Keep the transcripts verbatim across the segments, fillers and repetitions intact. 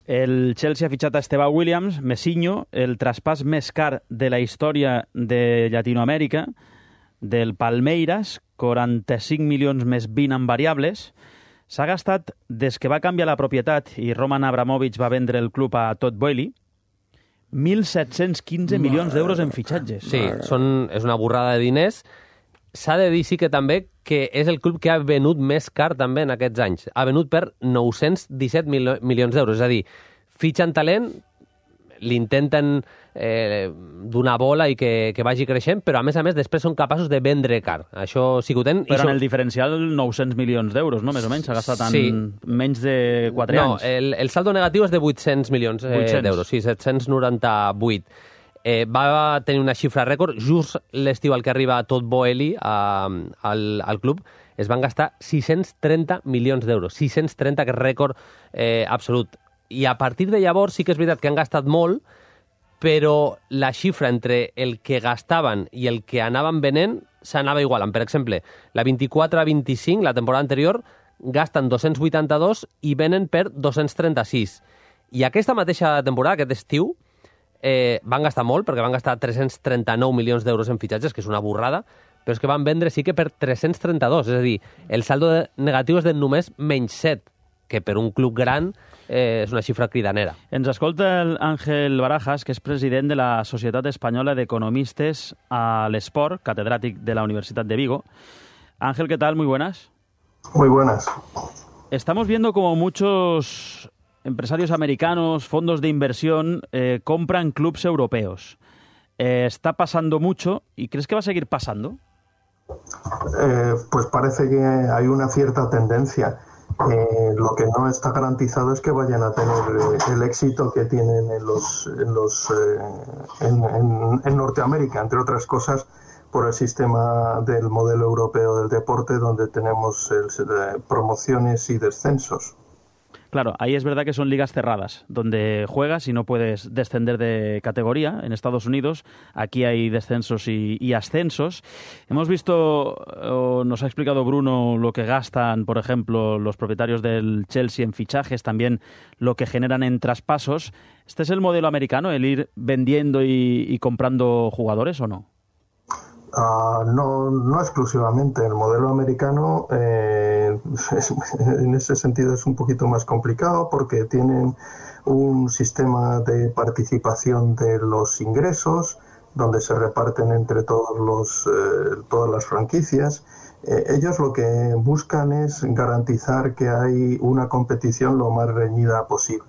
El Chelsea ha fitxat a Estevao Williams, Messinho, el traspàs més car de la història de Llatinoamèrica, del Palmeiras, quaranta-cinc milions més vint en variables. S'ha gastat, des que va canviar la propietat i Roman Abramovich va vendre el club a Todd Boehly, mil set-cents quinze milions d'euros en fitxatges. Sí, són, és una borrada de diners. S'ha de dir sí que també que és el club que ha venut més car també en aquests anys. Ha venut per nou-cents disset mil, milions d'euros. És a dir, fitxen talent, l'intenten eh, donar bola i que, que vagi creixent, però a més a més després són capaços de vendre car. Això sí que ho tenen. Però en el diferencial nou-cents milions d'euros, no? Més o menys, s'ha gastat en sí. menys de quatre no, anys. No, el, el saldo negatiu és de vuit-cents milions eh, d'euros, sí, set-cents noranta-vuit. Eh, va tenir una xifra rècord, just l'estiu al que arriba Todd Boehly a, al, al club, es van gastar sis-cents trenta milions d'euros, sis-cents trenta, que és rècord eh, absolut. I a partir de llavors sí que és veritat que han gastat molt, però la xifra entre el que gastaven i el que anaven venent s'anava igualant. Per exemple, la vint-i-quatre vint-i-cinc, la temporada anterior, gasten dos-cents vuitanta-dos i venen per dos-cents trenta-sis. I aquesta mateixa temporada, aquest estiu, Eh, van gastar molt, perquè van gastar tres-cents trenta-nou milions d'euros en fitxatges, que és una borrada, però és que van vendre sí que per tres-cents trenta-dos, és a dir, el saldo negatiu és de només menys set, que per un club gran eh, és una xifra cridanera. Ens escolta el Ángel Barajas, que és president de la Societat Espanyola d'Economistes a l'Esport, catedràtic de la Universitat de Vigo. Ángel, ¿qué tal? Muy buenas. Muy buenas. Estamos viendo como muchos empresarios americanos, fondos de inversión, eh, compran clubes europeos. Eh, está pasando mucho, ¿y crees que va a seguir pasando? Eh, pues parece que hay una cierta tendencia. Eh, lo que no está garantizado es que vayan a tener eh, el éxito que tienen en, los, en, los, eh, en, en, en Norteamérica, entre otras cosas, por el sistema del modelo europeo del deporte, donde tenemos el, eh, promociones y descensos. Claro, ahí es verdad que son ligas cerradas, donde juegas y no puedes descender de categoría. En Estados Unidos, aquí hay descensos y, y ascensos. Hemos visto, o nos ha explicado Bruno, lo que gastan, por ejemplo, los propietarios del Chelsea en fichajes, también lo que generan en traspasos. ¿Este es el modelo americano, el ir vendiendo y, y comprando jugadores o no? Uh, no, no exclusivamente. El modelo americano eh, es, en ese sentido es un poquito más complicado porque tienen un sistema de participación de los ingresos donde se reparten entre todos los, eh, todas las franquicias. Eh, ellos lo que buscan es garantizar que hay una competición lo más reñida posible.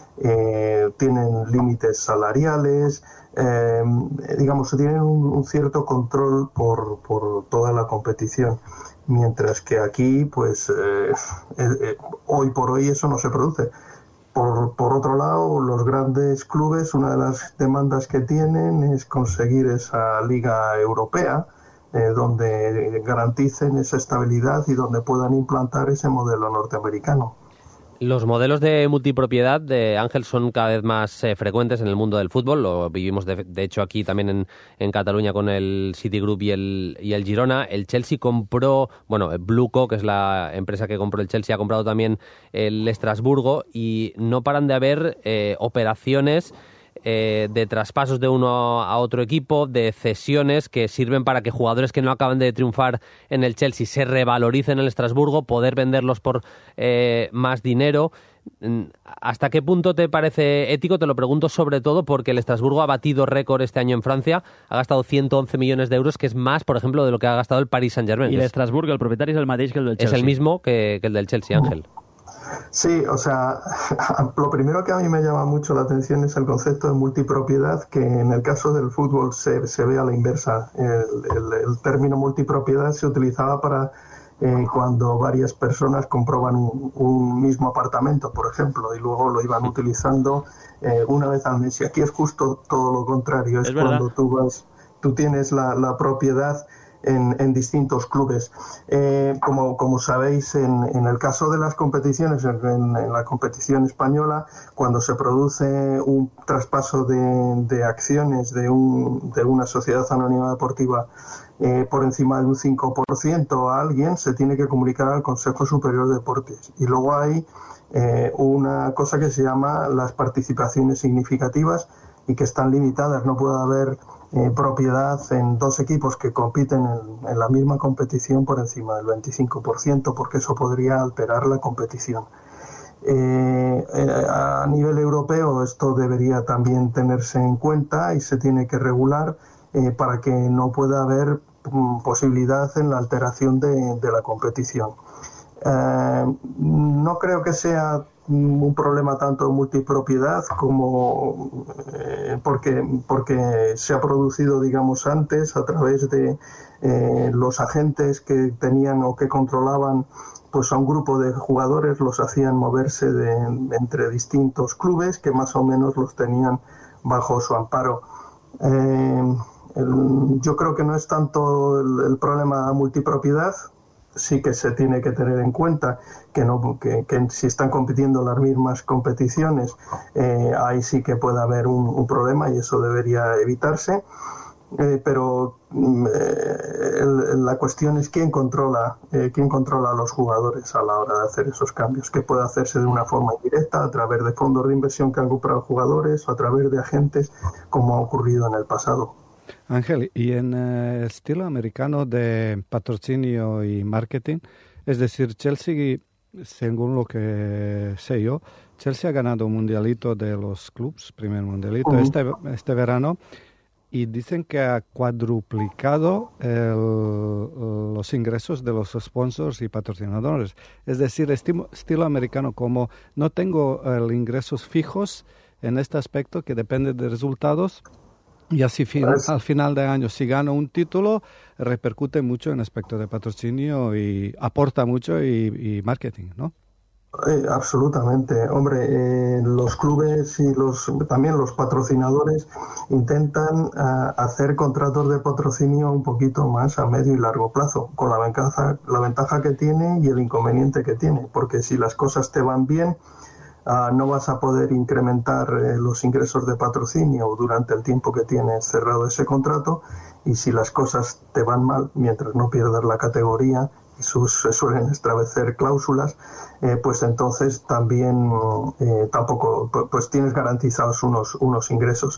Eh, tienen límites salariales, eh, digamos, tienen un, un cierto control por, por toda la competición, mientras que aquí, pues, eh, eh, hoy por hoy eso no se produce. Por, por otro lado, los grandes clubes, una de las demandas que tienen es conseguir esa liga europea, eh, donde garanticen esa estabilidad y donde puedan implantar ese modelo norteamericano. Los modelos de multipropiedad de Ángel son cada vez más eh, frecuentes en el mundo del fútbol. Lo vivimos, de, de hecho, aquí también en, en Cataluña con el Citigroup y el, y el Girona. El Chelsea compró, bueno, Bluco, que es la empresa que compró el Chelsea, ha comprado también el Estrasburgo y no paran de haber eh, operaciones eh, de traspasos de uno a otro equipo, de cesiones que sirven para que jugadores que no acaban de triunfar en el Chelsea se revaloricen en el Estrasburgo, poder venderlos por eh, más dinero. ¿Hasta qué punto te parece ético? Te lo pregunto sobre todo porque el Estrasburgo ha batido récord este año en Francia, ha gastado ciento once millones de euros, que es más, por ejemplo, de lo que ha gastado el Paris Saint-Germain. Y el Estrasburgo, el propietario es el mateix que el del Chelsea. Es el mismo que, que el del Chelsea, Ángel. Sí, o sea, lo primero que a mí me llama mucho la atención es el concepto de multipropiedad, que en el caso del fútbol se, se ve a la inversa. El, el, el término multipropiedad se utilizaba para eh, cuando varias personas compraban un, un mismo apartamento, por ejemplo, y luego lo iban utilizando eh, una vez al mes. Y aquí es justo todo lo contrario, es, es cuando tú vas, tú tienes la, la propiedad En, en distintos clubes. Eh, como, como sabéis, en, en el caso de las competiciones, en, en la competición española, cuando se produce un traspaso de, de acciones de, un, de una sociedad anónima deportiva eh, por encima de un cinco por ciento a alguien, se tiene que comunicar al Consejo Superior de Deportes. Y luego hay eh, una cosa que se llama las participaciones significativas y que están limitadas. No puede haber eh, propiedad en dos equipos que compiten en, en la misma competición por encima del veinticinco por ciento, porque eso podría alterar la competición. Eh, eh, a nivel europeo esto debería también tenerse en cuenta y se tiene que regular eh, para que no pueda haber mm, posibilidad en la alteración de, de la competición. Eh, no creo que sea un problema tanto de multipropiedad como eh, porque, porque se ha producido, digamos, antes a través de eh, los agentes que tenían o que controlaban pues a un grupo de jugadores, los hacían moverse de, entre distintos clubes que más o menos los tenían bajo su amparo. Eh, el, yo creo que no es tanto el, el problema de multipropiedad, sí que se tiene que tener en cuenta que, no, que, que si están compitiendo las mismas competiciones, eh, ahí sí que puede haber un, un problema y eso debería evitarse. Eh, pero eh, el, la cuestión es quién controla eh, quién controla a los jugadores a la hora de hacer esos cambios, que puede hacerse de una forma indirecta a través de fondos de inversión que han comprado jugadores o a través de agentes, como ha ocurrido en el pasado. Ángel, y en el eh, estilo americano de patrocinio y marketing, es decir, Chelsea, según lo que sé yo, Chelsea ha ganado un mundialito de los clubes, primer mundialito, uh-huh. este, este verano. Y dicen que ha cuadruplicado el, los ingresos de los sponsors y patrocinadores. Es decir, estilo, estilo americano, como no tengo el ingresos fijos en este aspecto que depende de resultados, y así fin, al final de año, si gano un título, repercute mucho en aspecto de patrocinio y aporta mucho y, y marketing, ¿no? Eh, absolutamente, hombre, eh, los clubes y los también los patrocinadores intentan uh, hacer contratos de patrocinio un poquito más a medio y largo plazo, con la ventaja, la ventaja que tiene y el inconveniente que tiene, porque si las cosas te van bien, uh, no vas a poder incrementar eh, los ingresos de patrocinio durante el tiempo que tienes cerrado ese contrato, y si las cosas te van mal, mientras no pierdas la categoría, y sus, se suelen establecer cláusulas, eh, pues entonces también eh, tampoco pues tienes garantizados unos, unos ingresos.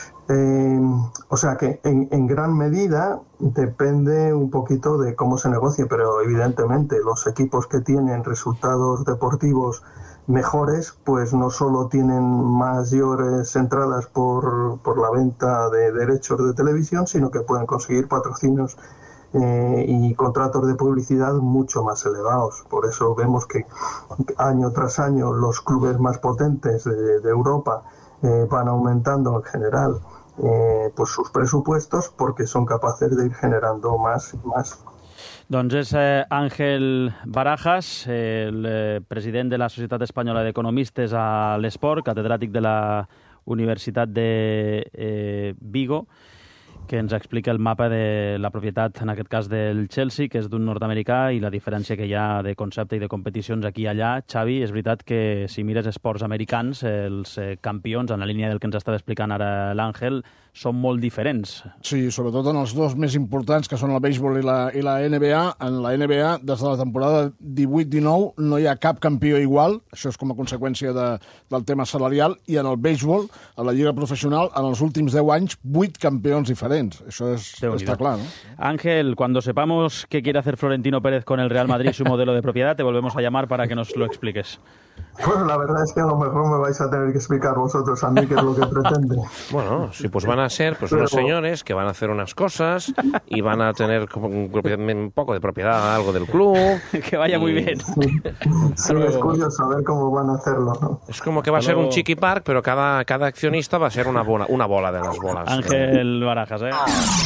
Eh, o sea que en, en gran medida depende un poquito de cómo se negocie, pero evidentemente los equipos que tienen resultados deportivos mejores, pues no solo tienen mayores entradas por, por la venta de derechos de televisión, sino que pueden conseguir patrocinios Eh, y contratos de publicidad mucho más elevados. Por eso vemos que año tras año los clubes más potentes de, de Europa eh, van aumentando en general eh, pues sus presupuestos, porque son capaces de ir generando más y más. Doncs és eh, Ángel Barajas, el eh, president de la Societat Espanyola d'Economistes a l'Esport, catedràtic de la Universitat de eh, Vigo, que ens explica el mapa de la propietat, en aquest cas del Chelsea, que és d'un nord-americà, i la diferència que hi ha de concepte i de competicions aquí i allà. Xavi, és veritat que si mires esports americans, els campions, en la línia del que ens estava explicant ara l'Àngel, són molt diferents. Sí, sobretot en els dos més importants, que són el béisbol i la, i la N B A. En la N B A, des de la temporada divuit dinou, no hi ha cap campió igual, això és com a conseqüència de, del tema salarial, i en el béisbol, a la lliga professional, en els últims deu anys, vuit campions diferents. Eso es, está claro, ¿no? Ángel, cuando sepamos qué quiere hacer Florentino Pérez con el Real Madrid, su modelo de propiedad, te volvemos a llamar para que nos lo expliques. Pues la verdad es que a lo mejor me vais a tener que explicar vosotros a mí qué es lo que pretende. Bueno, sí, pues van a ser pues unos señores que van a hacer unas cosas y van a tener como un, un poco de propiedad, algo del club. Que vaya y... muy bien. Sí, sí, es curioso saber cómo van a hacerlo, ¿no? Es como que va a ser un chiqui park, pero cada, cada accionista va a ser una bola, una bola de las bolas. Ángel Barajas, eh?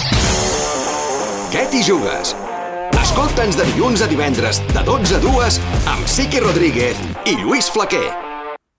Què t'hi jugues? Escolta'ns de dilluns a divendres, de dotze a dues, amb Siqui Rodríguez i Lluís Flaquer.